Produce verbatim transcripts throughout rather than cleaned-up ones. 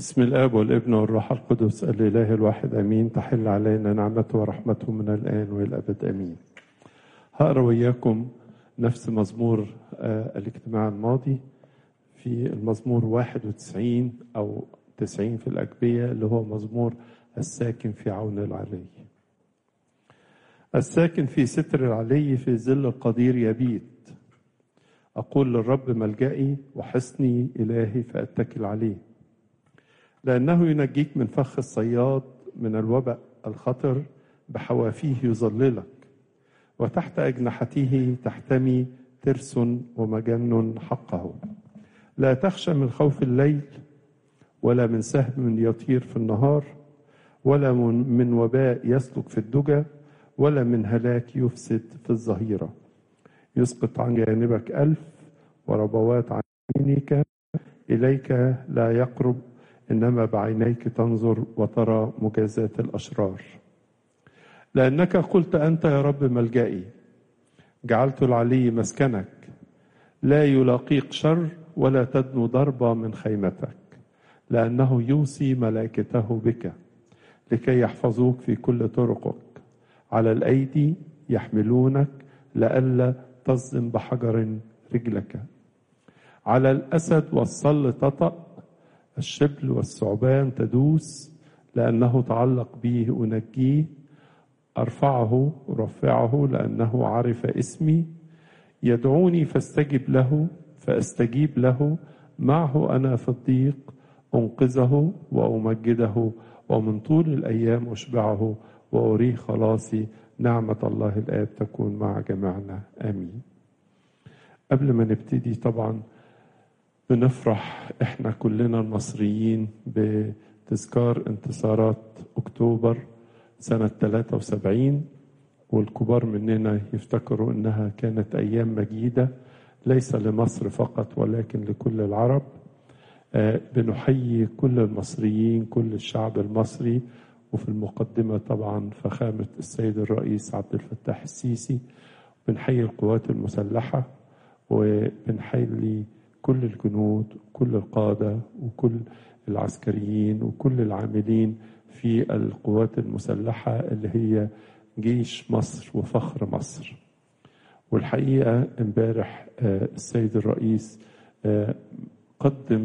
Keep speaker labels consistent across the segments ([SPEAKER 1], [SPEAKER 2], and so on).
[SPEAKER 1] بسم الآب والابن والروح القدس الإله الواحد أمين. تحل علينا نعمته ورحمته من الآن وإلى الأبد أمين. هقرأ وإياكم نفس مزمور آه الاجتماع الماضي في المزمور واحد وتسعين أو تسعين في الأجبية، اللي هو مزمور الساكن في عون العلي. الساكن في ستر العلي في ظل القدير يبيت. أقول للرب ملجئي وحصني إلهي فأتكل عليه، لأنه ينجيك من فخ الصياد، من الوباء الخطر بحوافيه يظللك، وتحت أجنحته تحتمي ترس ومجن حقه. لا تخشى من خوف الليل، ولا من سهم يطير في النهار، ولا من وباء يسلك في الدجى، ولا من هلاك يفسد في الظهيرة. يسقط عن جانبك ألف وربوات عن يمينك، إليك لا يقرب، إنما بعينيك تنظر وترى مجازاة الأشرار. لأنك قلت أنت يا رب ملجئي، جعلت العلي مسكنك، لا يلاقيك شر ولا تدنو ضربة من خيمتك، لأنه يوصي ملائكته بك لكي يحفظوك في كل طرقك. على الأيدي يحملونك لئلا تصدم بحجر رجلك. على الأسد والصل تطأ، الشبل والثعبان تدوس. لأنه تعلق به أنجيه، أرفعه أرفعه لأنه عرف اسمي. يدعوني فاستجب له، فاستجيب له. معه أنا في الضيق أنقذه وأمجده، ومن طول الأيام أشبعه وأريه خلاصي. نعمة الله الآب تكون مع جميعنا آمين. قبل ما نبتدي طبعا بنفرح احنا كلنا المصريين بتذكار انتصارات اكتوبر سنة ثلاثة وسبعين، والكبار مننا يفتكروا انها كانت ايام مجيدة ليس لمصر فقط ولكن لكل العرب. آه بنحيي كل المصريين، كل الشعب المصري، وفي المقدمة طبعا فخامة السيد الرئيس عبد الفتاح السيسي. بنحيي القوات المسلحة، وبنحيي كل الجنود وكل القادة وكل العسكريين وكل العاملين في القوات المسلحة اللي هي جيش مصر وفخر مصر. والحقيقة امبارح السيد الرئيس قدم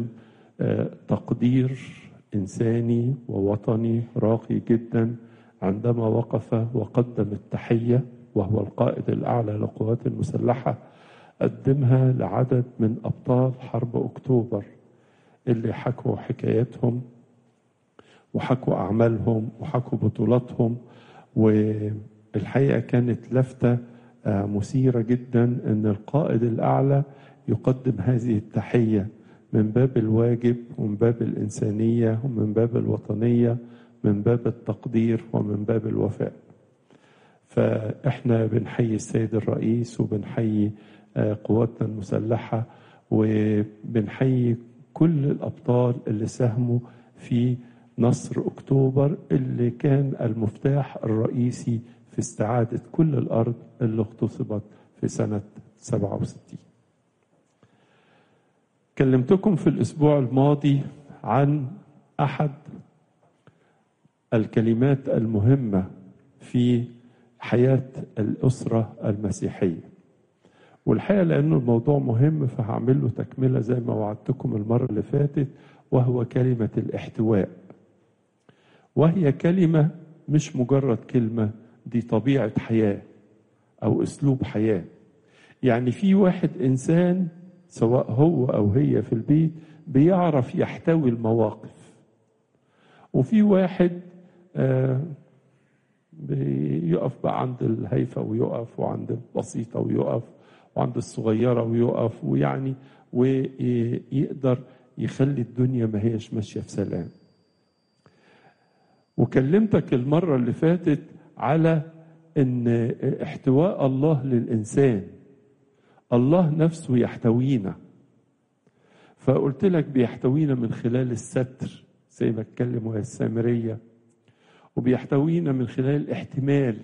[SPEAKER 1] تقدير إنساني ووطني راقي جدا عندما وقف وقدم التحية، وهو القائد الأعلى للقوات المسلحة، قدمها لعدد من أبطال حرب أكتوبر اللي حكوا حكاياتهم وحكوا أعمالهم وحكوا بطولاتهم. والحقيقة كانت لفتة مثيرة جدا أن القائد الأعلى يقدم هذه التحية من باب الواجب ومن باب الإنسانية ومن باب الوطنية، من باب التقدير ومن باب الوفاء. فإحنا بنحيي السيد الرئيس وبنحيي قواتنا المسلحة، وبنحيي كل الأبطال اللي ساهموا في نصر أكتوبر، اللي كان المفتاح الرئيسي في استعادة كل الأرض اللي اغتصبت في سنة سبعة وستين. كلمتكم في الأسبوع الماضي عن أحد الكلمات المهمة في حياة الأسرة المسيحية، والحقيقة لأنه الموضوع مهم فهعمل له تكملة زي ما وعدتكم المرة اللي فاتت، وهو كلمة الاحتواء. وهي كلمة مش مجرد كلمة، دي طبيعة حياة أو أسلوب حياة. يعني في واحد إنسان سواء هو أو هي في البيت بيعرف يحتوي المواقف، وفي واحد آه بيقف بقى عند الهيفة ويقف، وعند البسيطة ويقف، وعند الصغيرة ويقف، ويعني ويقدر يخلي الدنيا ما هيش ماشية في سلام. وكلمتك المرة اللي فاتت على ان احتواء الله للإنسان، الله نفسه يحتوينا. فقلت لك بيحتوينا من خلال الستر زي ما اتكلم وهي السامرية، وبيحتوينا من خلال الاحتمال،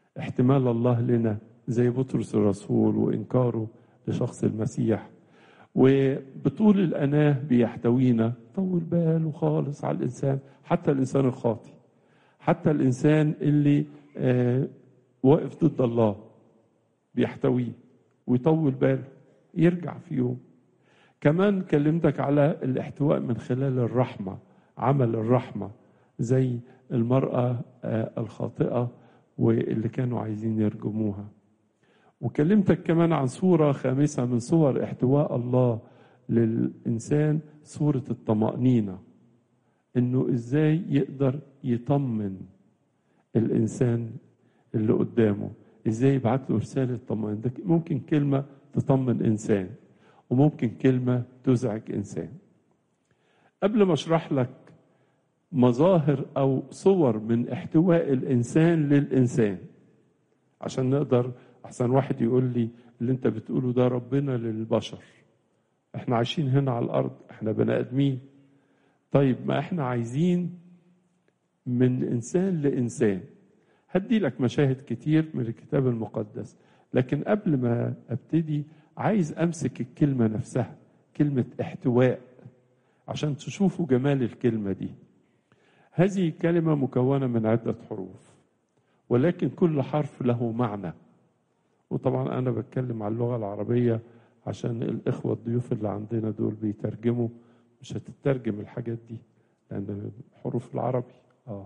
[SPEAKER 1] احتمال الله لنا زي بطرس الرسول وإنكاره لشخص المسيح، وبطول الأناة بيحتوينا، طول باله خالص على الإنسان، حتى الإنسان الخاطئ، حتى الإنسان اللي آه واقف ضد الله بيحتويه ويطول باله يرجع في يوم. كمان كلمتك على الاحتواء من خلال الرحمة، عمل الرحمة زي المرأة آه الخاطئة واللي كانوا عايزين يرجموها. وكلمتك كمان عن صورة خامسة من صور احتواء الله للإنسان، صورة الطمأنينة، إنه إزاي يقدر يطمن الإنسان اللي قدامه، إزاي يبعت له رسالة طمأنينة. ممكن كلمة تطمن إنسان وممكن كلمة تزعج إنسان. قبل ما أشرح لك مظاهر أو صور من احتواء الإنسان للإنسان، عشان نقدر، أحسن واحد يقول لي اللي أنت بتقوله ده ربنا للبشر، إحنا عايشين هنا على الأرض، إحنا بني آدمين. طيب ما إحنا عايزين من إنسان لإنسان. هدي لك مشاهد كتير من الكتاب المقدس، لكن قبل ما أبتدي عايز أمسك الكلمة نفسها، كلمة احتواء، عشان تشوفوا جمال الكلمة دي. هذه كلمة مكونة من عدة حروف، ولكن كل حرف له معنى. وطبعا أنا بتكلم عن اللغة العربية عشان الإخوة الضيوف اللي عندنا دول بيترجموا، مش هتترجم الحاجات دي لأن حروف العربي. آه.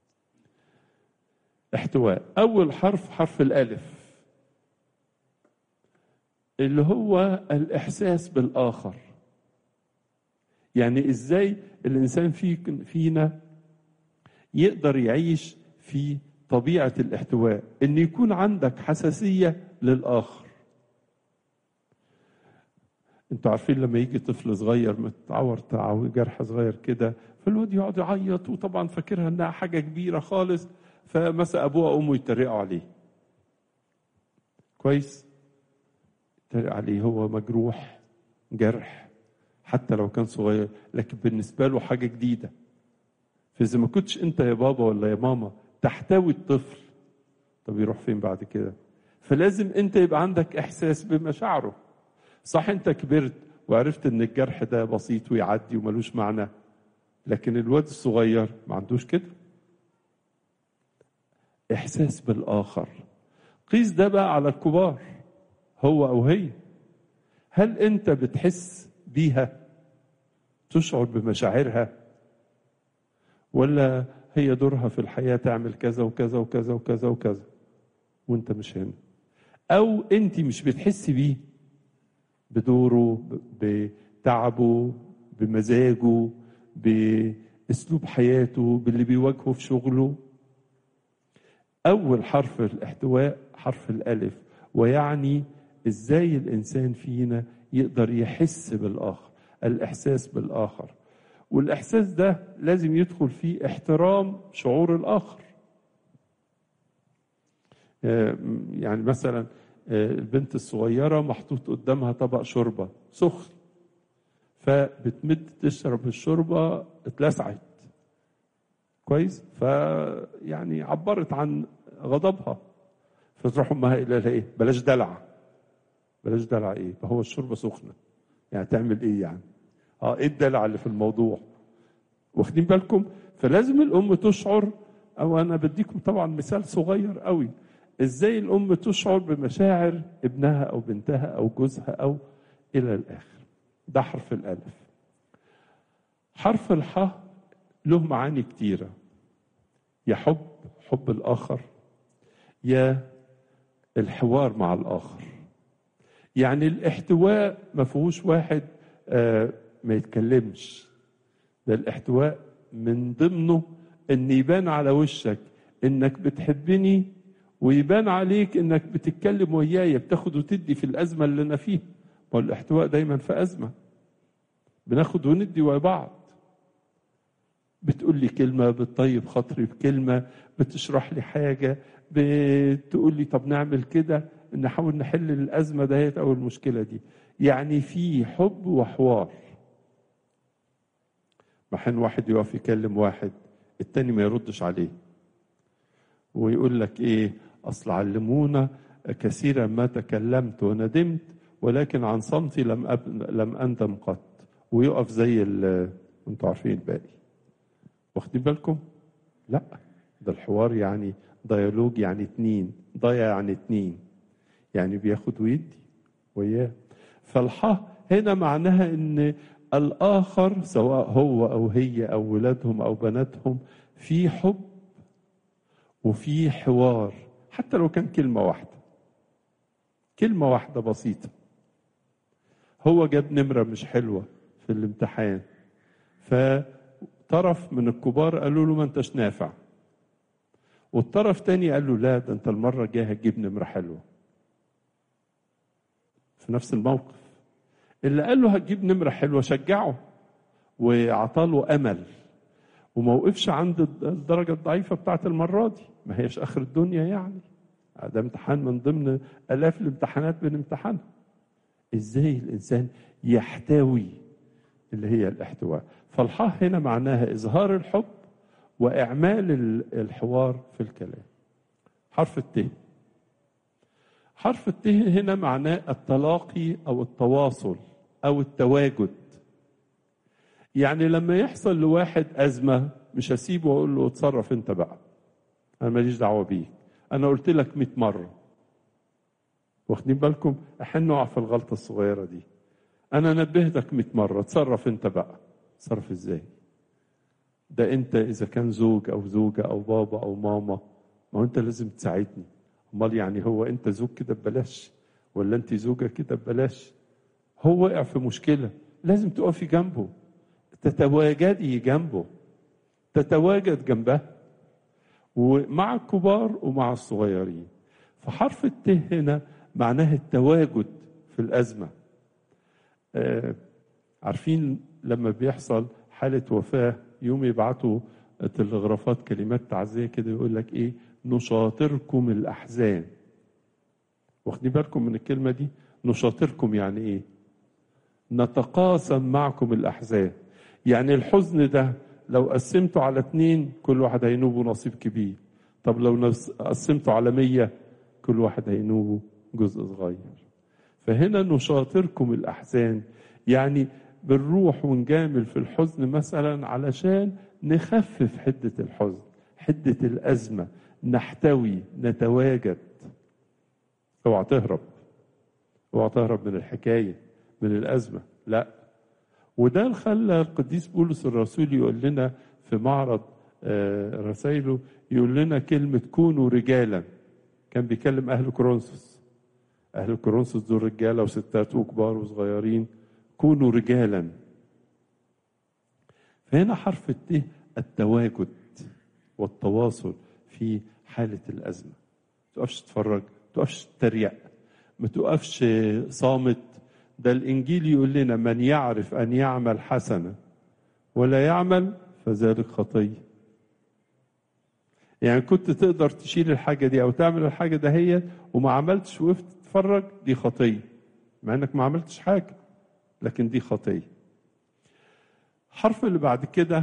[SPEAKER 1] احتواء، أول حرف حرف الألف، اللي هو الإحساس بالآخر. يعني إزاي الإنسان فينا يقدر يعيش في طبيعة الاحتواء، إن يكون عندك حساسية للآخر. انتوا عارفين لما يجي طفل صغير متعور تعور جرح صغير كده، فالواد يقعد يعيط، وطبعا فاكرها انها حاجة كبيرة خالص، فمسا أبوه وأمه يتريقوا عليه. كويس؟ يتريق عليه، هو مجروح، جرح حتى لو كان صغير، لكن بالنسبة له حاجة جديدة. فإذا ما كنتش أنت يا بابا ولا يا ماما تحتوي الطفل، طب يروح فين بعد كده؟ فلازم أنت يبقى عندك إحساس بمشاعره. صح، أنت كبرت وعرفت أن الجرح ده بسيط ويعدي وملوش معنى، لكن الواد الصغير ما عندوش كده. إحساس بالآخر. قيس ده بقى على الكبار، هو أو هي. هل أنت بتحس بيها، تشعر بمشاعرها، ولا هي دورها في الحياة تعمل كذا وكذا وكذا وكذا وكذا وانت مش هنا؟ او انت مش بتحسي بيه، بدوره، بتعبه، بمزاجه، باسلوب حياته، باللي بيواجهه في شغله. اول حرف الاحتواء حرف الالف، ويعني ازاي الانسان فينا يقدر يحس بالاخر، الاحساس بالاخر. والإحساس ده لازم يدخل فيه احترام شعور الآخر. يعني مثلا البنت الصغيرة محطوط قدامها طبق شوربة سخن، فبتمد تشرب الشوربة اتلسعت. كويس؟ فيعني عبرت عن غضبها، فتروح أمها إلى إيه؟ بلاش دلع. بلاش دلع إيه؟ فهو الشوربة سخنة، يعني تعمل إيه يعني؟ اه ايه الدلع اللي في الموضوع؟ واخدين بالكم؟ فلازم الام تشعر، او انا بديكم طبعا مثال صغير قوي، ازاي الام تشعر بمشاعر ابنها او بنتها او جوزها او الى الاخر. ده حرف الالف. حرف الحاء له معاني كتيره، يا حب، حب الاخر، يا الحوار مع الاخر. يعني الاحتواء ما فيهوش واحد آه ما يتكلمش، ده الاحتواء من ضمنه ان يبان على وشك انك بتحبني، ويبان عليك انك بتتكلم وياي، بتاخد وتدي في الازمه اللي انا فيها. والاحتواء دايما في ازمه، بناخد وندي ويا بعض. بتقول لي كلمه، بتطيب خاطري بكلمه، بتشرح لي حاجه، بتقول لي طب نعمل كده، نحاول نحل الازمه ديت او المشكله دي. يعني في حب وحوار. محن واحد يقف يكلم واحد، التاني ما يردش عليه، ويقول لك ايه؟ اصل علمونا كثيرا ما تكلمت وندمت ولكن عن صمتي لم أب... لم أندم قط. ويقف زي ال... انتوا عارفين الباقي. واخدين بالكم؟ لا، ده الحوار يعني ديالوج، يعني اتنين، ضايع يعني اتنين، يعني بياخد ويدي وياه. فالحا هنا معناها ان الآخر سواء هو أو هي أو ولادهم أو بناتهم في حب وفي حوار، حتى لو كان كلمة واحدة، كلمة واحدة بسيطة. هو جاب نمرة مش حلوة في الامتحان، فطرف من الكبار قالوا له ما انتش نافع، والطرف تاني قال له لا ده انت المرة الجاية هتجيب نمرة حلوة. في نفس الموقف اللي قال له هتجيب نمرة حلوة شجعه وعطاله أمل، وما وقفش عند الدرجة الضعيفة بتاعت المرة دي، ما هيش آخر الدنيا يعني، ده امتحان من ضمن آلاف الامتحانات بنمتحنها. ازاي الإنسان يحتوي اللي هي الاحتواء. فالحاء هنا معناها إظهار الحب وإعمال الحوار في الكلام. حرف الت. حرف الت هنا معناه التلاقي أو التواصل أو التواجد. يعني لما يحصل لواحد أزمة مش هسيبه وأقول له اتصرف أنت بقى، أنا ماليش دعوة بيك، أنا قلت لك مئة مرة. واخدين بالكم؟ احنا نقع في الغلطة الصغيرة دي. أنا نبهتك مئة مرة، اتصرف أنت بقى. اتصرف إزاي؟ ده أنت إذا كان زوج أو زوجة أو بابا أو ماما، ما هو أنت لازم تساعدني. أمال يعني هو أنت زوج كده ببلاش ولا أنت زوجة كده ببلاش؟ هو وقع في مشكلة لازم تقفي جنبه، تتواجدي جنبه، تتواجد جنبه، ومع الكبار ومع الصغيرين. فحرف الت هنا معناه التواجد في الأزمة. آه عارفين لما بيحصل حالة وفاة يوم يبعتوا تلغرافات كلمات تعزية كده، يقول لك ايه؟ نشاطركم الأحزان. واخدين بالكم من الكلمة دي؟ نشاطركم يعني ايه؟ نتقاسم معكم الأحزان. يعني الحزن ده لو قسمته على اتنين كل واحد هينوبه نصيب كبير، طب لو قسمته على مية كل واحد هينوبه جزء صغير. فهنا نشاطركم الأحزان، يعني بنروح ونجامل في الحزن مثلا علشان نخفف حدة الحزن، حدة الأزمة، نحتوي، نتواجد. اوعى تهرب، اوعى تهرب من الحكاية، من الأزمة، لا. وده اللي خلى القديس بولس الرسول يقول لنا في معرض رسائله، يقول لنا كلمة كونوا رجالا. كان بيكلم أهل كورنثوس، أهل كورنثوس دول رجالة وستات وكبار وصغيرين، كونوا رجالا. فهنا حرف الت التواجد والتواصل في حالة الأزمة. ما تقفش تتفرج، ما تقفش تتريق، ما تقفش صامت. ده الإنجيل يقول لنا من يعرف أن يعمل حسنة ولا يعمل فذلك خطية. يعني كنت تقدر تشيل الحاجة دي أو تعمل الحاجة ده هي وما عملتش، وقفت تتفرج، دي خطية، مع أنك ما عملتش حاجة، لكن دي خطية. حرف اللي بعد كده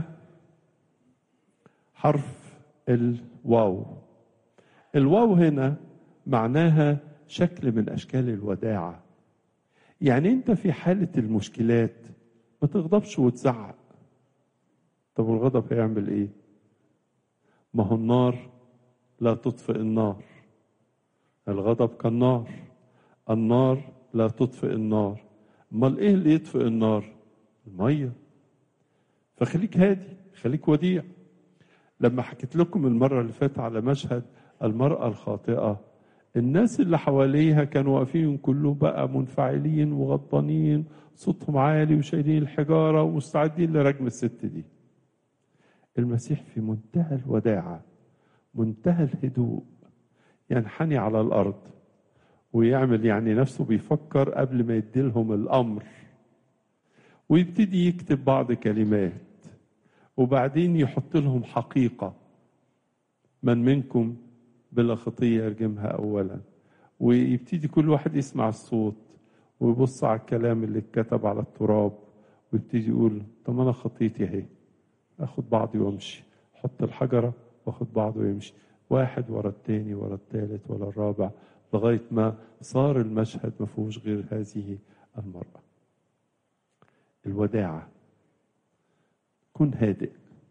[SPEAKER 1] حرف الواو. الواو هنا معناها شكل من أشكال الوداعة. يعني أنت في حالة المشكلات ما تغضبش وتزعق. طب والغضب هيعمل إيه؟ ما هو النار لا تطفئ النار، الغضب كالنار، النار لا تطفئ النار. امال ايه اللي يطفئ النار؟ الميه. فخليك هادي، خليك وديع. لما حكيت لكم المره اللي فاتت على مشهد المراه الخاطئه، الناس اللي حواليها كانوا واقفين كلهم بقى منفعلين وغضبانين، صوتهم عالي وشايلين الحجاره ومستعدين لرجم الست دي. المسيح في منتهى الوداعه، منتهى الهدوء، ينحني على الارض ويعمل يعني نفسه بيفكر قبل ما يديلهم الامر، ويبتدي يكتب بعض كلمات، وبعدين يحط لهم حقيقه: من منكم بلا خطيه يرجمها اولا. ويبتدي كل واحد يسمع الصوت ويبص على الكلام اللي اتكتب على التراب، ويبتدي يقول طب انا خطيتي اهي، اخد بعضي وامشي، حط الحجره واخد بعضه ويمشي، واحد ورا التاني ورا التالت ورا الرابع، لغاية ما صار المشهد ما فيهوش غير هذه المرأة. الوداعة، كن هادئ،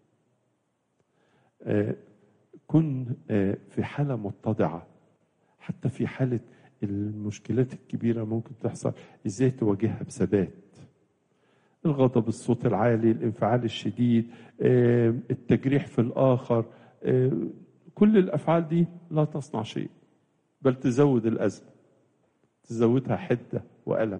[SPEAKER 1] آه كن آه في حالة متضعة، حتى في حالة المشكلات الكبيرة ممكن تحصل ازاي تواجهها بثبات. الغضب، الصوت العالي، الانفعال الشديد، آه التجريح في الآخر، آه كل الأفعال دي لا تصنع شيء، بل تزود الأزمة، تزودها حدة وألم.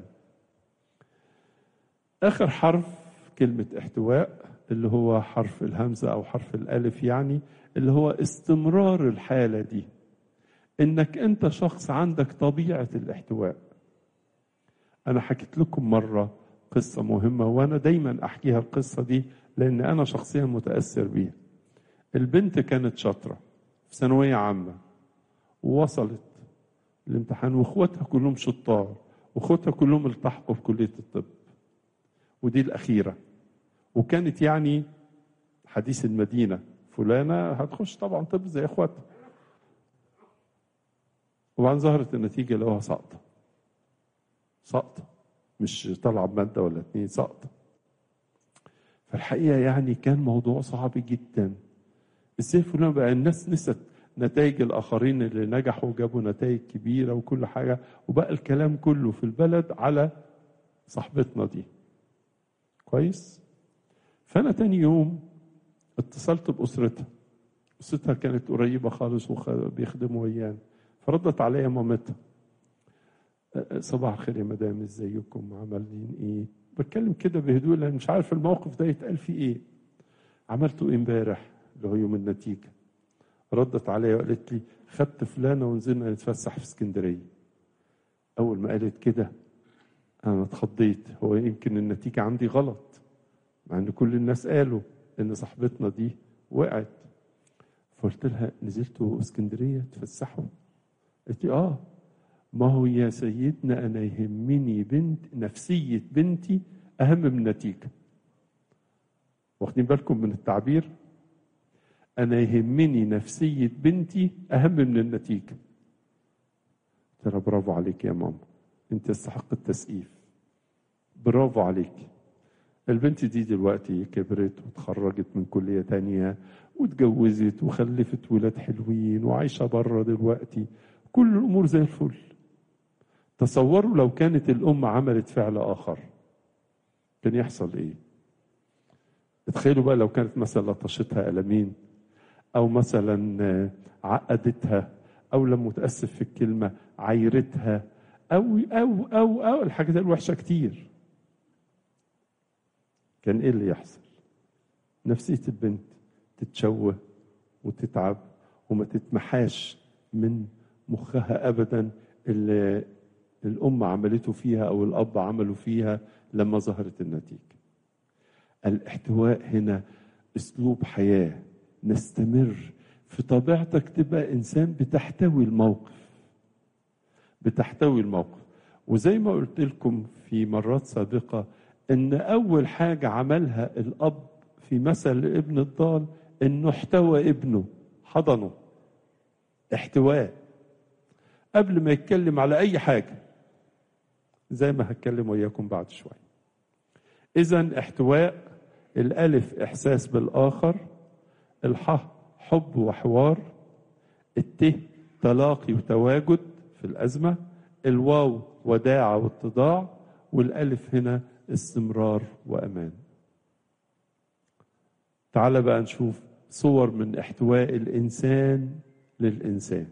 [SPEAKER 1] آخر حرف كلمة احتواء اللي هو حرف الهمزة أو حرف الألف، يعني اللي هو استمرار الحالة دي، إنك أنت شخص عندك طبيعة الاحتواء. أنا حكيت لكم مرة قصة مهمة، وأنا دايما أحكيها القصة دي لأن أنا شخصيا متأثر بيها. البنت كانت شاطرة في ثانوية عامة ووصلت الامتحان، واخواتها كلهم شطار، واخواتها كلهم التحقوا بكلية الطب، ودي الأخيرة، وكانت يعني حديث المدينة، فلانة هتخش طبعا طب زي اخواتها. وبعدين ظهرت النتيجة لقوها ساقطة، ساقطة مش طالعة بمادة ولا اتنين، ساقطة. فالحقيقة يعني كان موضوع صعب جدا. ازاي فلان بقى؟ الناس نست نتائج الآخرين اللي نجحوا وجابوا نتائج كبيرة وكل حاجة، وبقى الكلام كله في البلد على صاحبتنا دي. كويس. فأنا تاني يوم اتصلت بأسرتها، أسرتها كانت قريبة خالص وبيخدموا ويانا، فردت عليا مامتها: صباح الخير يا مدام، ازيكم، عمالين ايه؟ بتكلم كده بهدوء لان مش عارف الموقف ده يتقال فيه ايه. عملته ايه امبارح اللي هو يوم النتيجه؟ ردت عليا وقالت لي: خدت فلانه ونزلنا نتفسح في اسكندريه. اول ما قالت كده انا اتخضيت، هو يمكن النتيجه عندي غلط، مع ان كل الناس قالوا ان صاحبتنا دي وقعت. فقلت لها: نزلتوا اسكندريه تفسحوا؟ قالت لي: اه. ما هو يا سيدنا أنا يهمني بنت نفسية بنتي أهم من النتيجة. واخدين بالكم من التعبير؟ أنا يهمني نفسية بنتي أهم من النتيجة. ترى برافو عليك يا ماما، أنت تستحق التسقيف، برافو عليك. البنت دي دلوقتي كبرت وتخرجت من كلية تانية واتجوزت وخلفت ولاد حلوين وعايشة بره دلوقتي، كل الأمور زي الفل. تصوروا لو كانت الأم عملت فعل آخر كان يحصل إيه؟ تخيلوا بقى لو كانت مثلا لطشتها قلمين، أو مثلا عقدتها، أو لما متأسف في الكلمة عايرتها، أو أو أو أو الحاجات الوحشة كتير، كان إيه اللي يحصل؟ نفسية البنت تتشوه وتتعب وما تتمحاش من مخها أبدا اللي الأم عملته فيها أو الأب عملوا فيها لما ظهرت النتيجة. الاحتواء هنا أسلوب حياة، نستمر في طبيعتك تبقى إنسان بتحتوي الموقف، بتحتوي الموقف. وزي ما قلت لكم في مرات سابقة إن أول حاجة عملها الأب في مثل ابن الضال إنه احتوى ابنه، حضنه، احتواء قبل ما يتكلم على أي حاجة، زي ما هتكلم وياكم بعد شوية. إذن احتواء، الألف إحساس بالآخر، الحاء حب وحوار، الت تلاقي وتواجد في الأزمة، الواو وداعة واتضاع، والألف هنا استمرار وأمان. تعال بقى نشوف صور من احتواء الإنسان للإنسان.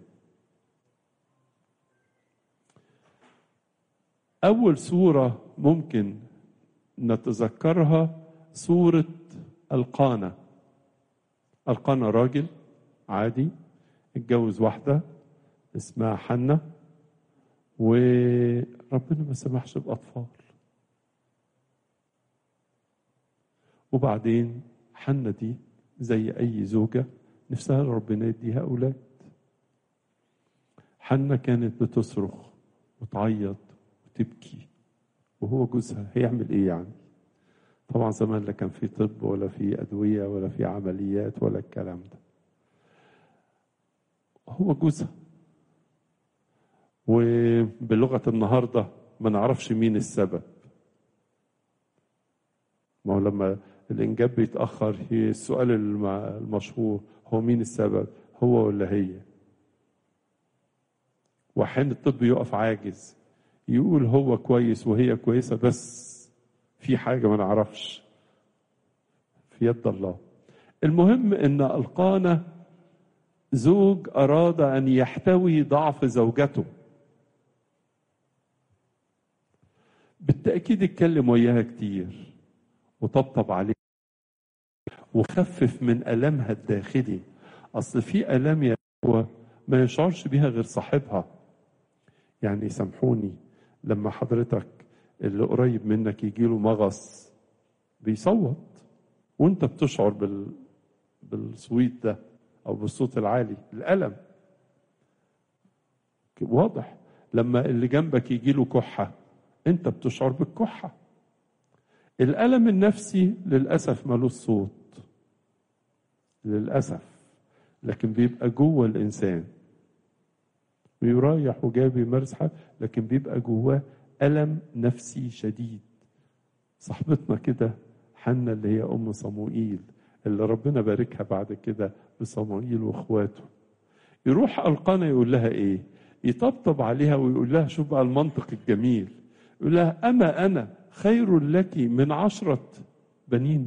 [SPEAKER 1] أول صورة ممكن نتذكرها صورة القانا. القانا راجل عادي اتجوز واحدة اسمها حنة، وربنا ما سمحش بأطفال، وبعدين حنة دي زي أي زوجة نفسها ربنا يديها أولاد. حنة كانت بتصرخ وتعيط وتبكي، وهو جوزها هيعمل ايه يعني؟ طبعا زمان لا كان في طب ولا في أدوية ولا في عمليات ولا الكلام ده. هو جوزها، وبلغة النهاردة ما نعرفش مين السبب. ما هو لما الإنجاب بيتأخر، هي السؤال المشهور هو مين السبب، هو ولا هي؟ وحين الطب يقف عاجز يقول هو كويس وهي كويسة، بس في حاجة ما نعرفش، في يد الله. المهم إن ألقانا زوج أراد أن يحتوي ضعف زوجته، بالتأكيد اتكلم وياها كتير وطبطب عليها وخفف من ألمها الداخلي. أصل في ألم يا هو ما يشعرش بيها غير صاحبها. يعني سامحوني، لما حضرتك اللي قريب منك يجيله مغص بيصوت، وانت بتشعر بال... بالصويت ده او بالصوت العالي، الألم واضح. لما اللي جنبك يجيله كحة انت بتشعر بالكحة. الألم النفسي للأسف ملوش صوت للأسف، لكن بيبقى جوه الإنسان، بيريح وجاي بيمارس حاجة، لكن بيبقى جواه ألم نفسي شديد. صاحبتنا كده حنة اللي هي أم صموئيل، اللي ربنا باركها بعد كده بصموئيل وإخواته، يروح ألقانا يقول لها إيه؟ يطبطب عليها ويقول لها، شوف بقى المنطق الجميل، يقول لها أما أنا خير لك من عشرة بنين.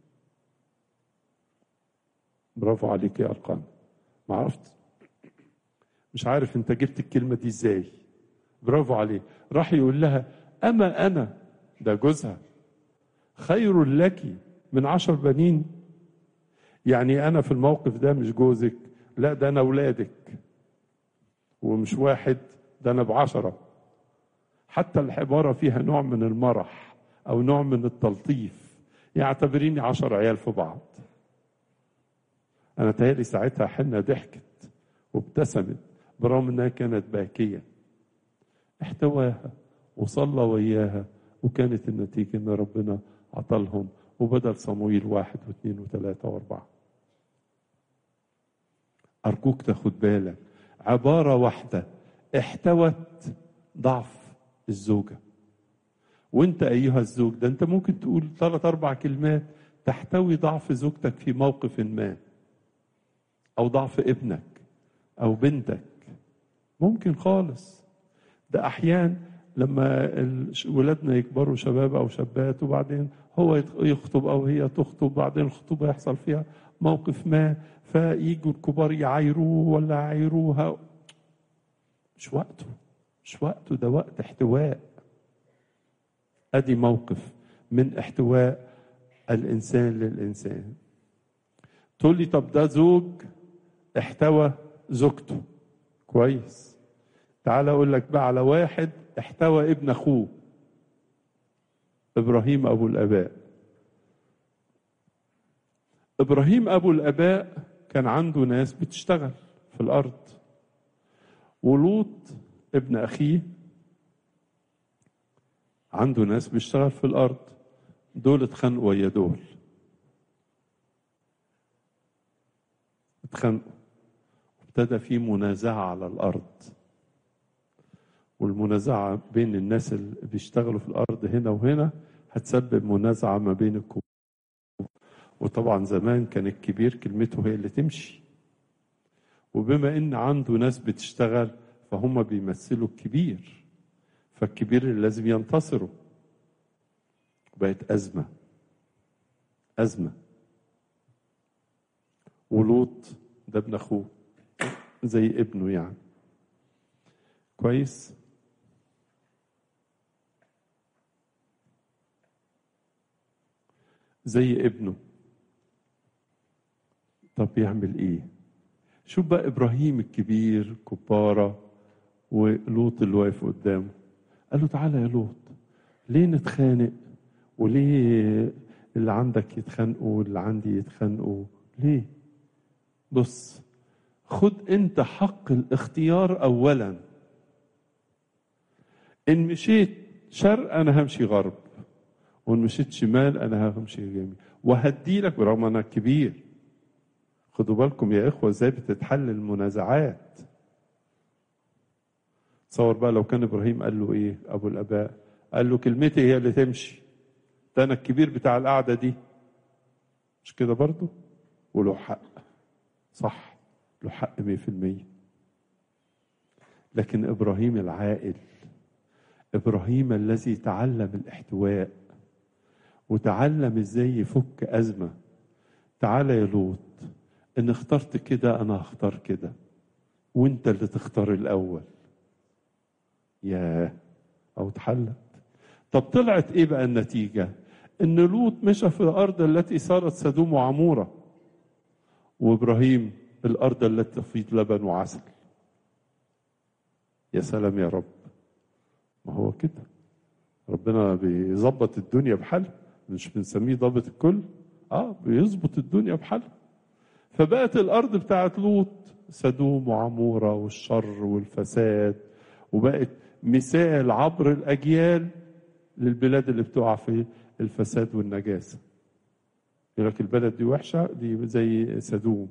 [SPEAKER 1] برافو عليك يا ألقانا، ما عرفت، مش عارف انت جبت الكلمة دي ازاي. برافو عليه. راح يقول لها أما أنا، ده جوزها، خير لك من عشر بنين. يعني أنا في الموقف ده مش جوزك، لا ده أنا أولادك، ومش واحد، ده أنا بعشرة. حتى العبارة فيها نوع من المرح أو نوع من التلطيف، يعتبريني عشر عيال في بعض. أنا تهيألي ساعتها حنة ضحكت وابتسمت برغم أنها كانت باكية. احتواها وصلى وياها، وكانت النتيجة أن ربنا عطلهم، وبدل صمويل واحد واثنين وثلاثة واربعة. أرجوك تاخد بالك، عبارة واحدة احتوت ضعف الزوجة. وانت أيها الزوج ده، انت ممكن تقول ثلاث أربع كلمات تحتوي ضعف زوجتك في موقف ما، أو ضعف ابنك أو بنتك، ممكن خالص. ده أحيان لما ولادنا يكبروا شباب أو شابات، وبعدين هو يخطب أو هي تخطب، بعدين الخطوبة يحصل فيها موقف ما، فييجوا الكبار يعايروه ولا يعايروها. مش وقته، مش وقته، ده وقت احتواء. أدي موقف من احتواء الإنسان للإنسان. تقول لي طب ده زوج احتوى زوجته كويس، تعال أقول لك بقى على واحد احتوى ابن أخوه، إبراهيم أبو الآباء. إبراهيم أبو الآباء كان عنده ناس بتشتغل في الأرض، ولوط ابن أخيه عنده ناس بيشتغل في الأرض، دول اتخانقوا ويا دول، اتخانقوا، ابتدى في منازعة على الأرض. والمنازعة بين الناس اللي بيشتغلوا في الأرض هنا وهنا هتسبب منازعة ما بين الكبار. وطبعا زمان كان الكبير كلمته هي اللي تمشي، وبما إن عنده ناس بتشتغل فهم بيمثلوا الكبير، فالكبير اللي لازم ينتصروا. بقت أزمة أزمة. ولوط ده ابن أخوه زي ابنه يعني، كويس. زي ابنه. طب يعمل ايه؟ شوف بقى ابراهيم الكبير كبارة، ولوط اللي واقف قدامه. قال له تعالى يا لوط، ليه نتخانق؟ وليه اللي عندك يتخانقوا واللي عندي يتخانقوا؟ ليه؟ بص، خد انت حق الاختيار اولا. ان مشيت شرق انا همشي غرب، وان مشيت شمال انا همشي يمين، وهدي لك برغم انا كبير. خدوا بالكم يا اخوه ازاي بتتحل المنازعات. تصور بقى لو كان ابراهيم قال له ايه ابو الاباء، قال له كلمتي هي اللي تمشي، ده انا الكبير بتاع القعده دي، مش كده برضه؟ وله حق، صح، له حق مية في المية. لكن ابراهيم العاقل، ابراهيم الذي تعلم الاحتواء وتعلم ازاي يفك ازمه، تعالى يا لوط، ان اخترت كده انا هختار كده، وانت اللي تختار الاول. ياه، او اتحلت. طب طلعت ايه بقى النتيجه؟ ان لوط مشى في الارض التي صارت سدوم وعموره، وابراهيم الارض التي تفيض لبن وعسل. يا سلام يا رب، ما هو كده ربنا بيظبط الدنيا بحالها، مش بنسميه ضابط الكل، اه بيظبط الدنيا بحالها. فبقت الارض بتاعت لوط سدوم وعموره والشر والفساد، وبقت مثال عبر الاجيال للبلاد اللي بتقع في الفساد والنجاسه. يقول لك البلد دي وحشه، دي زي سدوم.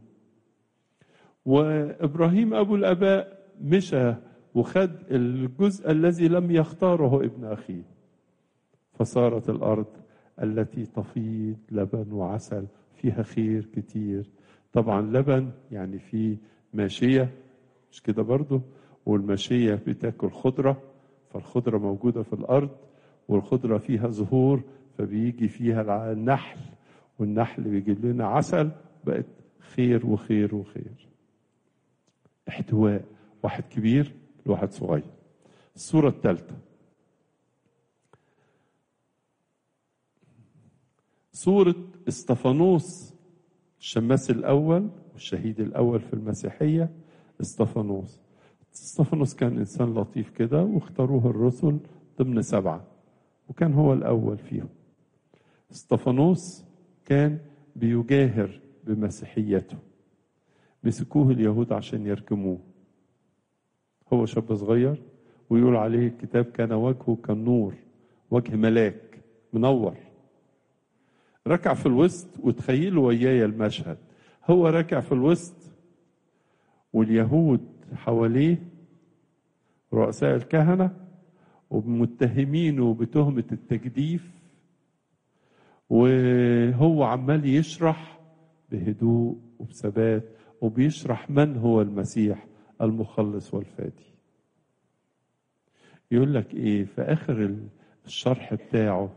[SPEAKER 1] وابراهيم ابو الاباء مشى وخد الجزء الذي لم يختاره ابن اخيه، فصارت الارض التي تفيض لبن وعسل، فيها خير كتير. طبعا لبن يعني فيه ماشيه، مش كده برضو؟ والماشيه بتاكل خضره، فالخضره موجوده في الارض، والخضره فيها زهور، فبيجي فيها النحل، والنحل بيجيب لنا عسل، بقت خير وخير وخير. احتواء، واحد كبير لواحد صغير. الصورة الثالثة صورة استفانوس، الشماس الأول والشهيد الأول في المسيحية. استفانوس استفانوس كان إنسان لطيف كده، واختاروه الرسل ضمن سبعة، وكان هو الأول فيهم. استفانوس كان بيجاهر بمسيحيته، مسكوه اليهود عشان يرجموه. هو شاب صغير، ويقول عليه الكتاب كان وجهه كالنور، وجه ملاك منور. ركع في الوسط، وتخيلوا وياي المشهد، هو راكع في الوسط واليهود حواليه رؤساء الكهنة ومتهمينه بتهمة التجديف، وهو عمال يشرح بهدوء وبثبات، وبيشرح من هو المسيح المخلص والفادي. يقول لك ايه في اخر الشرح بتاعه؟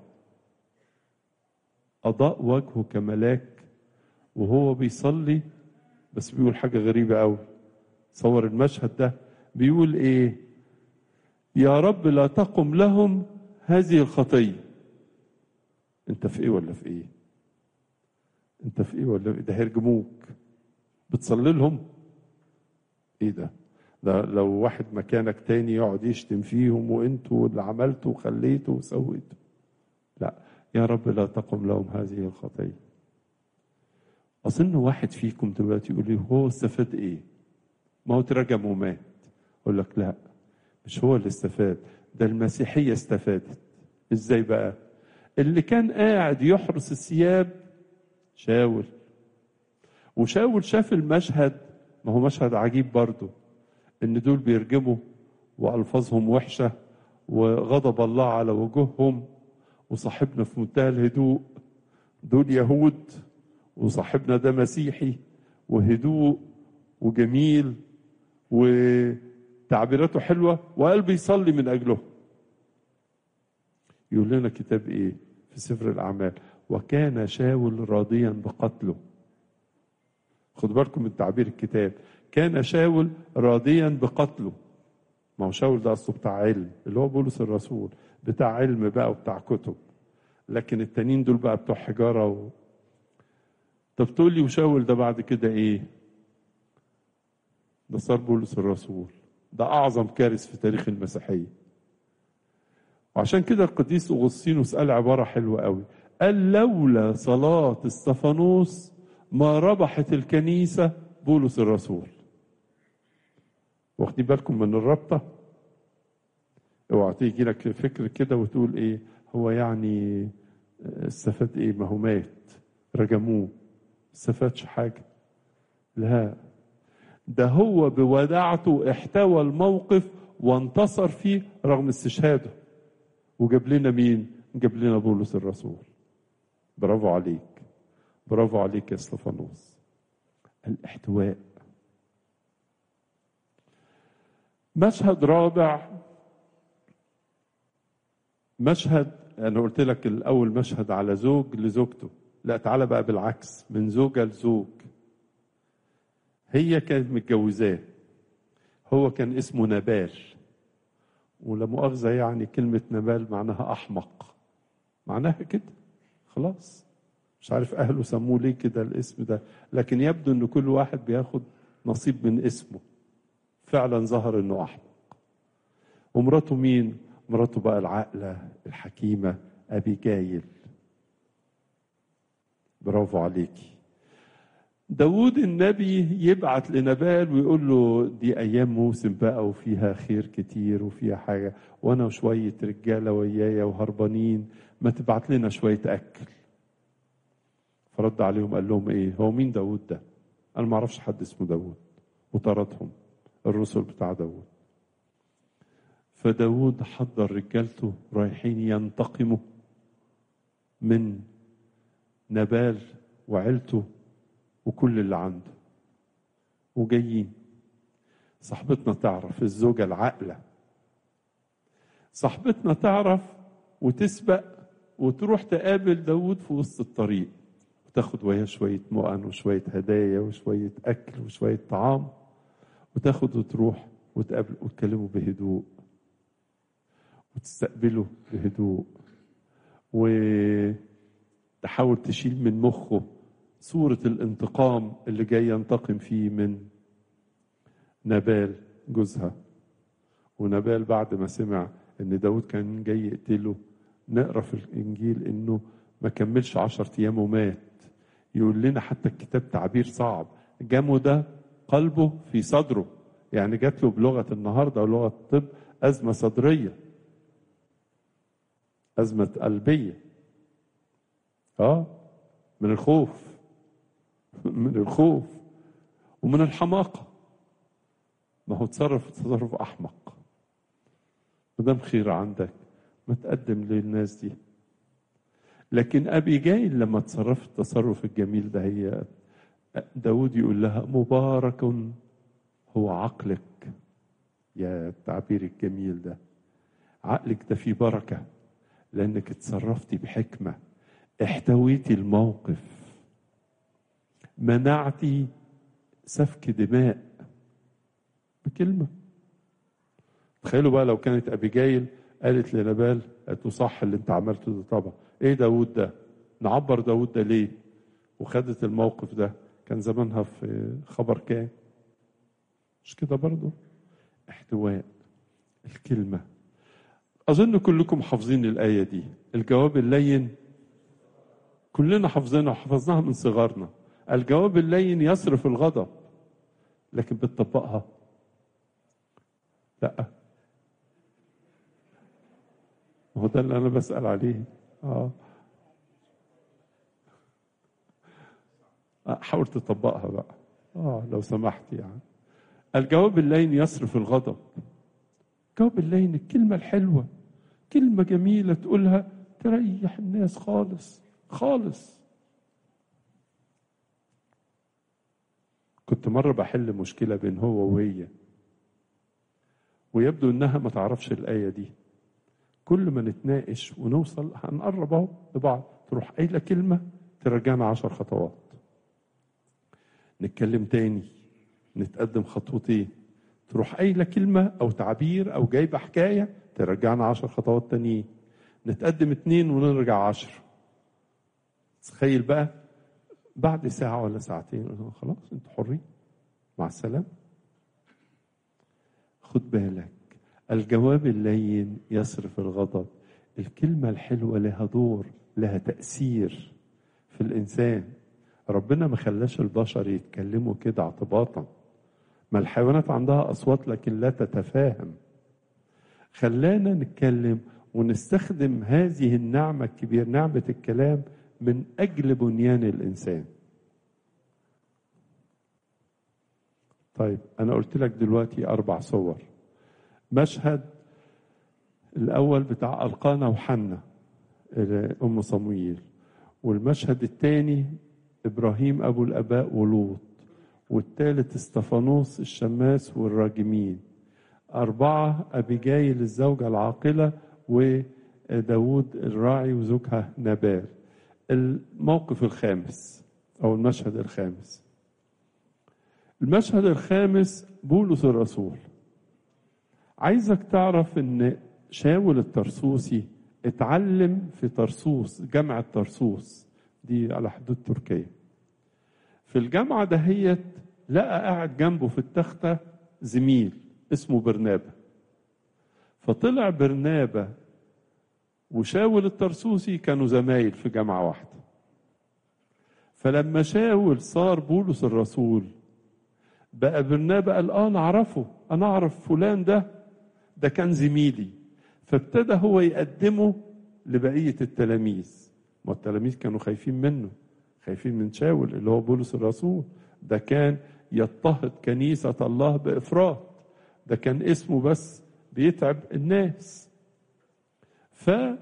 [SPEAKER 1] اضاء وجهه كملاك وهو بيصلي، بس بيقول حاجة غريبة قوي. صور المشهد ده، بيقول ايه؟ يا رب لا تقم لهم هذه الخطية. انت في ايه ولا في ايه؟ انت في ايه ولا في إيه؟ ده هيرجموك، بتصلي لهم؟ ايه ده؟ ده لو واحد مكانك تاني يقعد يشتم فيهم، وانتوا اللي عملتوا وخليتوا وسويتوا. لا، يا رب لا تقم لهم هذه الخطية. اظن واحد فيكم دلوقتي يقول لي هو استفاد ايه؟ ما هو اترجم ومات. اقول لك لا، مش هو اللي استفاد، ده المسيحية استفادت. ازاي بقى؟ اللي كان قاعد يحرس الثياب شاول، وشاول شاف المشهد، ما هو مشهد عجيب برضه، ان دول بيرجموا والفاظهم وحشه وغضب الله على وجوههم، وصاحبنا في منتهى الهدوء. دول يهود وصاحبنا ده مسيحي، وهدوء وجميل وتعبيراته حلوه، وقلبه يصلي من اجله. يقول لنا كتاب ايه في سفر الاعمال؟ وكان شاول راضيا بقتله. خد بالكم من تعبير الكتاب، كان شاول راضيا بقتله. ما هو شاول ده اصله بتاع علم، اللي هو بولس الرسول، بتاع علم بقى وبتاع كتب، لكن التانيين دول بقى بتوع حجاره و... طب تقول لي وشاول ده بعد كده ايه؟ ده صار بولس الرسول، ده اعظم كارث في تاريخ المسيحيه. وعشان كده القديس اغسطينوس قال عباره حلوه قوي، قال لولا صلاه استفانوس ما ربحت الكنيسه بولس الرسول. واخدين بالكم من الرابطه؟ اوعى تيجي لك فكر كده وتقول ايه هو يعني استفاد ايه؟ ما هو مات، رجموه، استفادش حاجه. لا، ده هو بوداعته احتوى الموقف وانتصر فيه رغم استشهاده. وجاب لنا مين؟ جاب لنا بولس الرسول. برافو عليك، برافو عليك يا استفانوس. الاحتواء. مشهد رابع، مشهد انا قلت لك الاول مشهد على زوج لزوجته، لا تعالى بقى بالعكس، من زوجة لزوج. هي كانت متجوزاه، هو كان اسمه نبال، ولا مؤاخذة يعني كلمة نبال معناها أحمق، معناها كده خلاص. مش عارف أهله سموه ليه كده الاسم ده، لكن يبدو أن كل واحد بياخد نصيب من اسمه. فعلا ظهر أنه أحمق. ومراته مين؟ مراته بقى العاقلة الحكيمة أبيجايل. برافو عليكي. داود النبي يبعت لنبال ويقول له دي أيام موسم بقى وفيها خير كتير وفيها حاجة، وأنا وشوية رجالة ويايا وهربانين، ما تبعت لنا شوية أكل. فرد عليهم قال لهم إيه؟ هو مين داود ده؟ أنا ما أعرفش حد اسمه داود. وطردهم الرسل بتاع داود. فداود حضر رجالته رايحين ينتقموا من نبال وعيلته وكل اللي عنده، وجايين. صاحبتنا تعرف، الزوجة العاقلة صاحبتنا تعرف وتسبق وتروح تقابل داود في وسط الطريق، وتاخد وياه شوية مؤن وشوية هدايا وشوية أكل وشوية طعام، وتاخد وتروح وتقابل وتكلمه بهدوء وتستقبله بهدوء، وتحاول تشيل من مخه صورة الانتقام اللي جاي ينتقم فيه من نبال جوزها. ونبال بعد ما سمع ان داود كان جاي يقتله، نقرأ في الانجيل انه ما كملش عشرة ايام ومات. يقول لنا حتى الكتاب تعبير صعب، جمه ده قلبه في صدره، يعني جات له بلغة النهاردة ولغة الطب أزمة صدرية، أزمة قلبية. اه من الخوف من الخوف ومن الحماقة. ما هو تصرف تصرف أحمق. مدام خير عندك ما تقدم للناس دي. لكن أبي جايل لما تصرف التصرف الجميل ده، هي داود يقول لها مبارك هو عقلك. يا التعبير الجميل ده، عقلك ده فيه بركة لأنك اتصرفتي بحكمة، احتويتي الموقف، منعتي سفك دماء بكلمة. تخيلوا بقى لو كانت أبيجايل قالت لنبال، قالت له صح اللي انت عملته ده طبعا، ايه داود ده، نعبر داود ده ليه، وخدت الموقف ده، كان زمانها في خبر كام. مش كده برضو؟ احتواء الكلمة. أظن كلكم حافظين الآية دي، الجواب اللين كلنا حافظينها وحفظناها من صغرنا. الجواب اللين يصرف الغضب، لكن بتطبقها لا. هو ده اللي أنا بسأل عليه. آه. حاول تطبقها بقى آه لو سمحت. يعني الجواب اللين يصرف الغضب. الجواب اللين الكلمة الحلوة، كلمة جميلة تقولها تريح الناس خالص خالص. كنت مرة بحل مشكلة بين هو وهي، ويبدو انها ما تعرفش الآية دي. كل ما نتناقش ونوصل هنقرب اهو لبعض، تروح قايلة كلمة ترجعنا عشر خطوات، نتكلم تاني نتقدم خطوتين، تروح قايلة كلمة او تعبير او جايبة حكاية ترجعنا عشر خطوات تانيين، نتقدم اتنين ونرجع عشر. تخيل بقى بعد ساعة ولا ساعتين خلاص انتوا حرين، مع السلامة. خد بالك، الجواب اللين يصرف الغضب. الكلمة الحلوة لها دور، لها تأثير في الإنسان. ربنا ما خلاش البشر يتكلموا كده اعتباطا، ما الحيوانات عندها أصوات لكن لا تتفاهم. خلانا نتكلم ونستخدم هذه النعمة الكبيرة، نعمة الكلام، من أجل بنيان الإنسان. طيب أنا قلت لك دلوقتي أربع صور. مشهد الأول بتاع ألقانا وحنة أم صمويل، والمشهد الثاني إبراهيم أبو الآباء ولوط، والثالث استفانوس الشماس والراجمين، أربعة أبيجايل الزوجة العاقلة وداود الراعي وزوجها نبال. الموقف الخامس أو المشهد الخامس، المشهد الخامس بولس الرسول. عايزك تعرف ان شاول الترسوسي اتعلم في طرسوس، جامعة طرسوس دي على حدود تركيا. في الجامعة دهيت لقى قاعد جنبه في التختة زميل اسمه برنابا، فطلع برنابا وشاول الترسوسي كانوا زمايل في جامعة واحدة. فلما شاول صار بولس الرسول بقى برنابا قال اه انا اعرفه، انا اعرف فلان ده ده كان زميلي، فابتدى هو يقدمه لبقية التلاميذ. ما التلاميذ كانوا خايفين منه، خايفين من شاول اللي هو بولس الرسول، ده كان يضطهد كنيسة الله بإفراط، ده كان اسمه بس بيتعب الناس. فصارت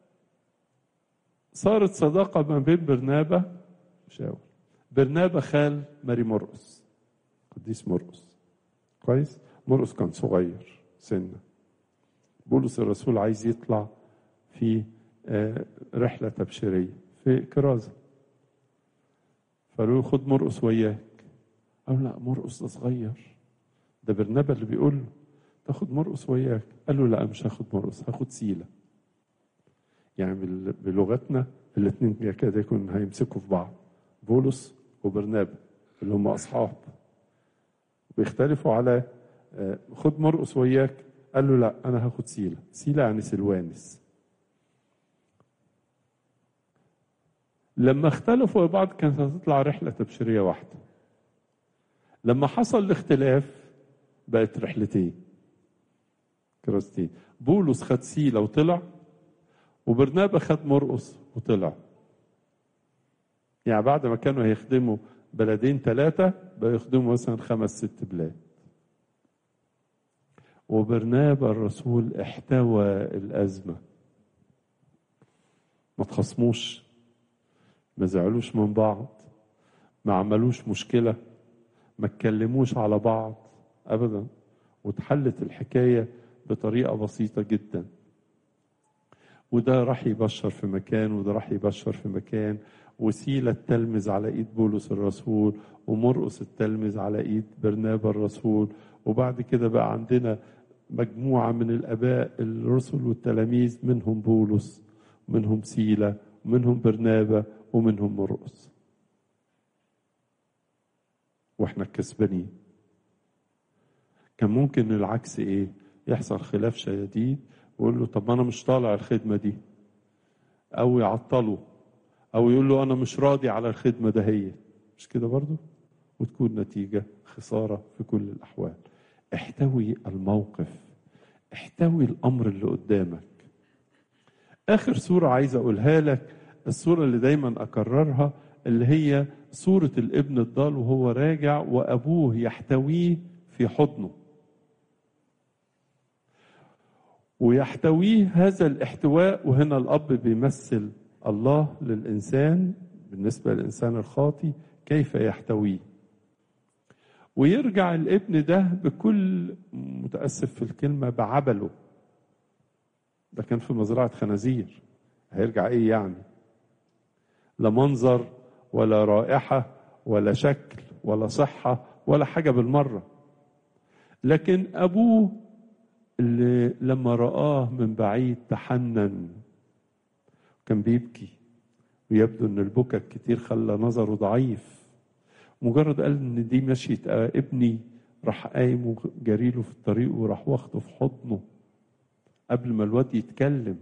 [SPEAKER 1] صداقة ما بين برنابا وشاول. برنابا خال ماري مرقس، قديس مرقس، كويس. مرقس كان صغير سنة. بولس الرسول عايز يطلع في رحلة تبشيرية في كرازة، فقالوا له خد مرقس وياك. قال لا مرقس ده صغير، ده برنابا اللي بيقول له تاخد مرقس وياك. قال له لا مش هاخد مرقس، هاخد سيلة. يعني بلغتنا الاثنين كده يكون هيمسكوا في بعض، بولس وبرنابا اللي هم أصحاب بيختلفوا على خد مرقس وياك. قال له لا أنا هاخد سيلة. سيلة يعني سلوانس. لما اختلفوا بعض كانت هتطلع رحلة تبشيرية واحدة. لما حصل الاختلاف بقت رحلتين كراستين. بولس خد سيلة وطلع، وبرنابا خد مرقس وطلع. يعني بعد ما كانوا هيخدموا بلدين ثلاثة بقى يخدموا مثلا خمس ست بلاد. وبرنابا الرسول احتوى الأزمة، ما تخصموش، ما زعلوش من بعض، ما عملوش مشكلة، ما اتكلموش على بعض أبدا، وتحلت الحكاية بطريقة بسيطة جدا. وده راح يبشر في مكان وده راح يبشر في مكان، وسيلة التلمذ على ايد بولس الرسول، ومرقس التلمذ على ايد برنابا الرسول. وبعد كده بقى عندنا مجموعة من الآباء الرسل والتلاميذ، منهم بولس ومنهم سيلة ومنهم برنابا ومنهم مرقس، واحنا الكسبانين. كان ممكن العكس ايه؟ يحصل خلاف شديد ويقول له طب انا مش طالع الخدمة دي، او يعطله، او يقول له انا مش راضي على الخدمة دهيت، مش كده برضو؟ وتكون نتيجة خسارة في كل الأحوال. احتوي الموقف، احتوي الأمر اللي قدامك. آخر صورة عايز أقولها لك، الصورة اللي دايما أكررها، اللي هي صورة الابن الضال وهو راجع وأبوه يحتويه في حضنه، ويحتويه هذا الاحتواء. وهنا الأب بيمثل الله للإنسان بالنسبة للإنسان الخاطي كيف يحتويه. ويرجع الابن ده بكل، متأسف في الكلمة، بعبله. ده كان في مزرعة خنازير، هيرجع ايه يعني؟ لا منظر ولا رائحة ولا شكل ولا صحة ولا حاجة بالمرة. لكن أبوه اللي لما رآه من بعيد تحنن، كان بيبكي، ويبدو ان البكا الكتير خلى نظره ضعيف. مجرد قال ان دي مشيت ابني، راح قايم وجريله في الطريق وراح واخده في حضنه قبل ما الواد يتكلم.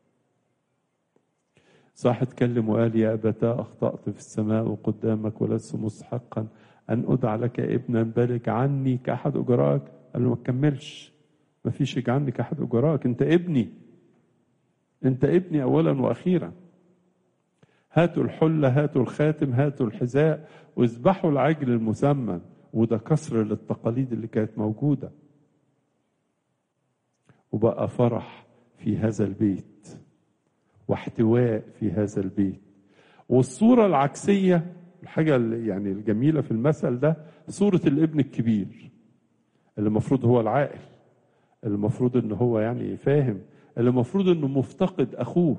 [SPEAKER 1] صح اتكلم وقال يا أبتاه أخطأت في السماء وقدامك ولست مستحقا أن أدعى لك ابنا، بلغ عني كأحد أجرائك. قال له ما تكملش، ما فيش اجعلني كأحد أجرائك، أنت ابني، أنت ابني أولا وأخيرا. هاتوا الحلة، هاتوا الخاتم، هاتوا الحذاء، واذبحوا العجل المسمن. وده كسر للتقاليد اللي كانت موجودة. وبقى فرح في هذا البيت واحتواء في هذا البيت. والصورة العكسية، الحاجة يعني الجميلة في المثل ده، صورة الابن الكبير اللي المفروض هو العاقل، اللي المفروض ان هو يعني فاهم، اللي المفروض انه مفتقد اخوه.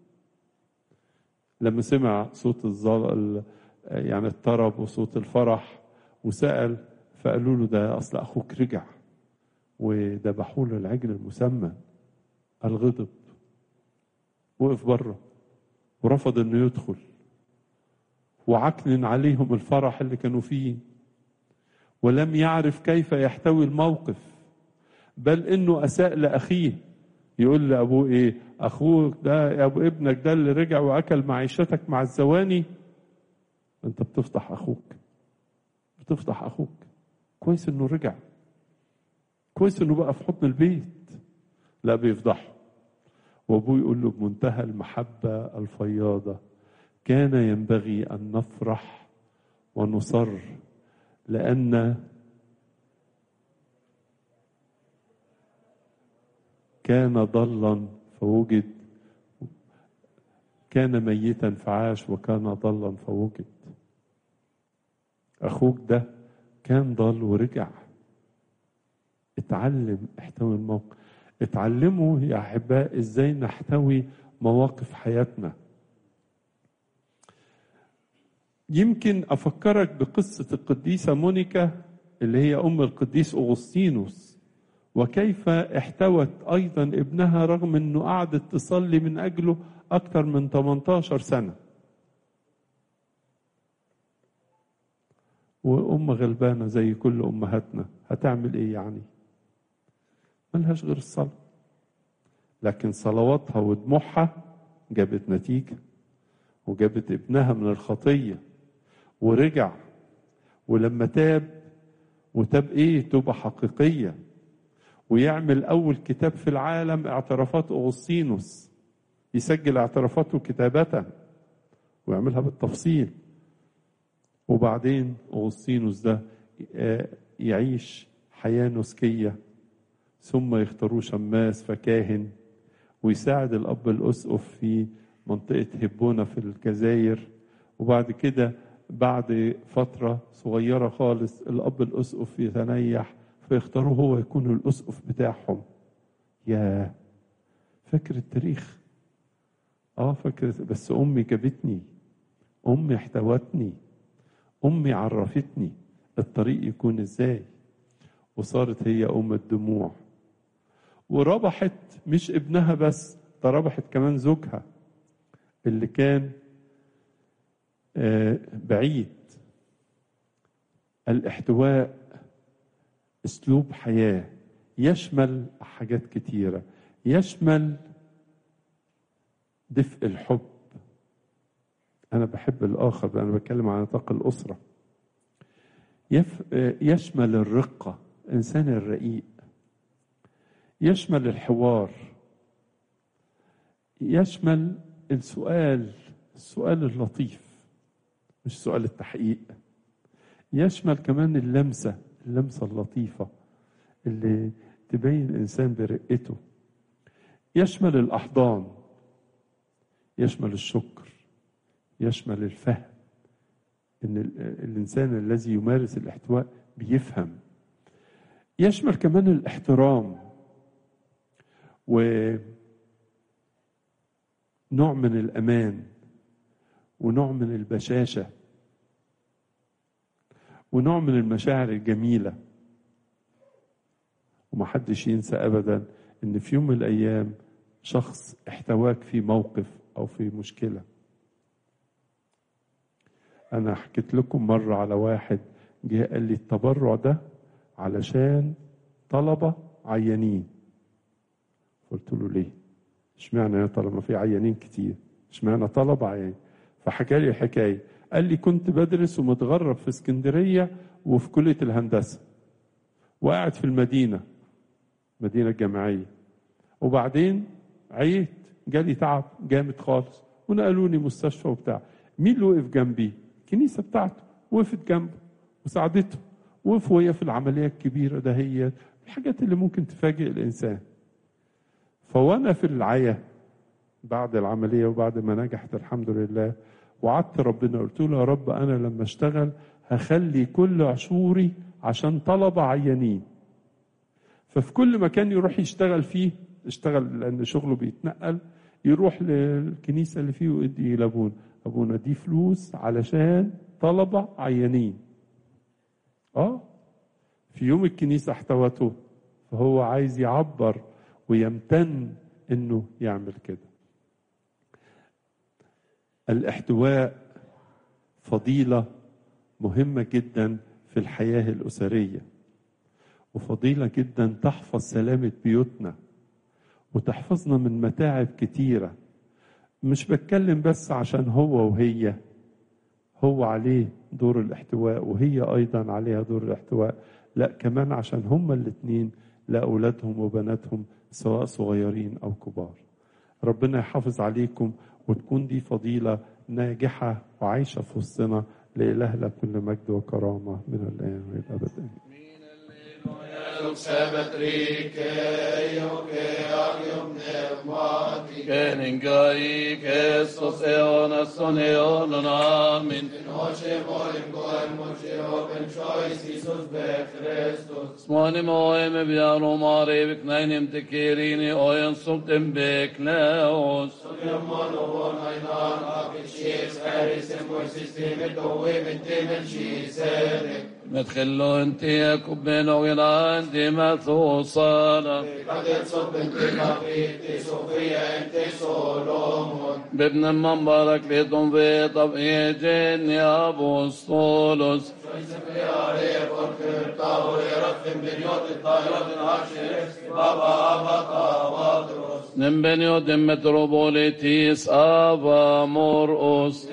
[SPEAKER 1] لما سمع صوت الزل يعني الطرب وصوت الفرح وسأل، فقالوا له ده اصل اخوك رجع وذبحوا له العجل المسمن. الغضب، وقف بره ورفض انه يدخل، وعكنن عليهم الفرح اللي كانوا فيه، ولم يعرف كيف يحتوي الموقف، بل انه اساء لاخيه. يقول لابوه ايه؟ اخوك ده يا ابو ابنك ده اللي رجع واكل معيشتك مع الزواني. انت بتفضح اخوك، بتفضح اخوك. كويس انه رجع، كويس انه بقى في حضن البيت. لا، بيفضحه. وابوه يقول له بمنتهى المحبة الفياضة: كان ينبغي ان نفرح ونصر، لان كان ضلا فوجد، كان ميتا فعاش، وكان ضلا فوجد. اخوك ده كان ضال ورجع. اتعلم احتوي الموقف. اتعلموا يا احباء ازاي نحتوي مواقف حياتنا. يمكن افكرك بقصة القديسة مونيكا اللي هي ام القديس اغسطينوس، وكيف احتوت ايضا ابنها رغم انه قعدت تصلي من اجله اكثر من ثمانية عشر سنة. وام غلبانة زي كل امهاتنا هتعمل ايه يعني؟ ملهاش غير الصلاة. لكن صلواتها ودموعها جابت نتيجة، وجابت ابنها من الخطية ورجع. ولما تاب، وتاب ايه؟ توبة حقيقية. ويعمل اول كتاب في العالم اعترافات اغسطينوس، يسجل اعترافاته كتابة ويعملها بالتفصيل. وبعدين اغسطينوس ده يعيش حياة نسكية، ثم يختاروه شماس فكاهن، ويساعد الأب الأسقف في منطقة هبونة في الجزائر. وبعد كده بعد فترة صغيرة خالص الأب الأسقف يتنيح، فيختاروه هو يكون الأسقف بتاعهم. يا فاكر التاريخ؟ اه فاكر. بس أمي جابتني، أمي احتوتني، أمي عرفتني الطريق يكون ازاي. وصارت هي أم الدموع، وربحت مش ابنها بس، ده ربحت كمان زوجها اللي كان بعيد. الاحتواء اسلوب حياة يشمل حاجات كتيرة، يشمل دفء الحب. انا بحب الاخر، انا بتكلم عن نطاق الاسرة. يشمل الرقة، الانسان الرقيق. يشمل الحوار، يشمل السؤال، السؤال اللطيف مش سؤال التحقيق. يشمل كمان اللمسة، اللمسة اللطيفة اللي تبين الإنسان برقته. يشمل الأحضان، يشمل الشكر، يشمل الفهم، إن الإنسان الذي يمارس الاحتواء بيفهم. يشمل كمان الاحترام، ونوع من الأمان، ونوع من البشاشة، ونوع من المشاعر الجميلة. ومحدش ينسى أبدا إن في يوم من الأيام شخص احتواك في موقف أو في مشكلة. أنا حكيت لكم مرة على واحد جه قال لي التبرع ده علشان طلبة عيانين. قلت له ليه؟ اشمعنى يا طلبة؟ في عيانين كتير، اشمعنى طلبة عيانين؟ فحكى لي الحكاية. قال لي كنت بدرس ومتغرب في اسكندرية وفي كلية الهندسة، وقاعد في المدينة، مدينة جامعية، وبعدين عيت، جالي تعب جامد خالص ونقلوني مستشفى وبتاع. مين اللي وقف جنبي؟ الكنيسة بتاعته وقفت جنبه وساعدته، وقف وهي في العملية الكبيرة ده. هي الحاجات اللي ممكن تفاجئ الإنسان. فوانا في العيا بعد العمليه وبعد ما نجحت الحمد لله، وعدت ربنا قلت له يا رب انا لما اشتغل هخلي كل عشوري عشان طلبه عيانين. ففي كل مكان يروح يشتغل فيه، اشتغل لان شغله بيتنقل، يروح للكنيسه اللي فيه ويدي لابونا، ابونا دي فلوس علشان طلبه عيانين. اه في يوم الكنيسه احتوته، فهو عايز يعبر ويمتن انه يعمل كده. الاحتواء فضيله مهمه جدا في الحياه الاسريه، وفضيله جدا تحفظ سلامه بيوتنا وتحفظنا من متاعب كتيره. مش بتكلم بس عشان هو وهي، هو عليه دور الاحتواء وهي ايضا عليها دور الاحتواء، لا كمان عشان هما الاتنين لاولادهم وبناتهم سواء صغيرين او كبار. ربنا يحافظ عليكم وتكون دي فضيله ناجحه وعايشه في وسطنا. لإلهنا كل مجد وكرامه من الان والى الابد.
[SPEAKER 2] Keningai Christus eonas on eonon amen. Smanim oem biano mare beknainim tekerini oen sumtem beknaos. ندخلوا انت يا كبين وغير انت ما توصانا بابن المنبرك ليتم في طبيعي جن يا ابوستولوس نمبنيو دم متروبوليتيس ابا مرقس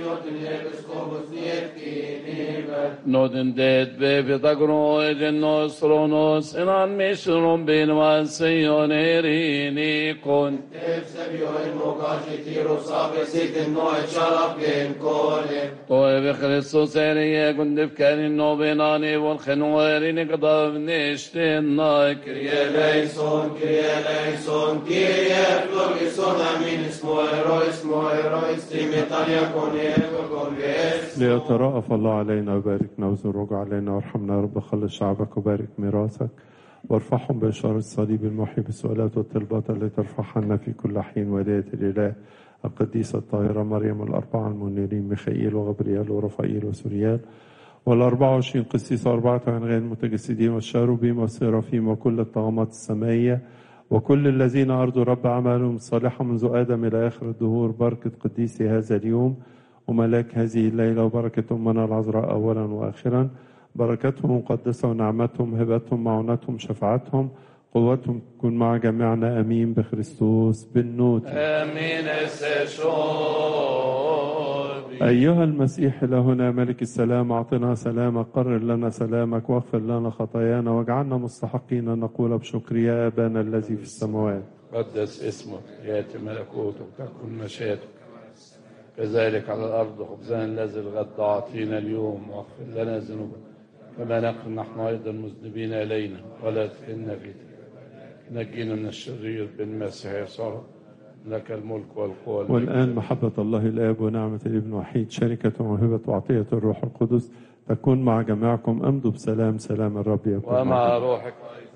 [SPEAKER 2] نودن ديت بيبي تقرو اجنوس رونوس انان مشرم بين وانسيونيريني كون تفسبيو الموكاشي تيرو صابي سيت النوع شرف بين كولي طوي بخريستوس اريه كنت بكاني النوبيناني والخنوارين قضب نشتين ناي كريا ليسون كريا ليسون كريا فلوغيسون امين اسمو ايرو اسمو ايرو استيمتان يكون يكون بيس
[SPEAKER 1] ليترأف الله علينا وباركنا وزرق علينا وارحمنا يا رب. خلص شعبك وبارك ميراثك وارفعهم بإشارة الصليب المحيي بالسؤالات والطلبات التي ترفعها لنا في كل حين. ولاية الإله القديسة الطاهرة مريم الأربعة المنيرين ميخائيل وغبريال ورفائيل وسوريال والأربعة وعشرين قسيس وأربعة غير المتجسدين والشاروبيم والسيرافيم وكل الطغمات السمائية وكل الذين أرضوا رب أعمالهم الصالحة منذ آدم إلى آخر الدهور. بركة قديسي هذا اليوم وملاك هذه الليلة وبركة أمنا العذراء أولا وآخرا. بركتهم مقدسة ونعمتهم هبتهم معونتهم شفاعتهم قوتهم تكون مع جميعنا أمين بخريستوس بالنوت
[SPEAKER 2] امين.
[SPEAKER 1] أيها المسيح إلهنا ملك السلام أعطنا سلامك، قرر لنا سلامك واغفر لنا خطايانا واجعلنا مستحقين أن نقول بشكر يا أبانا الذي في السماوات.
[SPEAKER 2] قدس اسمك، يأتي ملكوتك، تكن مشيئتك كذلك على الأرض. خبزنا الذي الغد أعطينا اليوم واغفر لنا ذنوبنا كما نغفر نحن أيضا المذنبين إلينا ولا تدخلنا في نجينا من الشرير بالمسيح يسوع لك الملك والقوة
[SPEAKER 1] والآن محبة الله الآب ونعمة الابن وحيد شركة وموهبة وعطية الروح القدس تكون مع جميعكم. أمضوا بسلام، سلام الرب يكون
[SPEAKER 2] ومع روحك.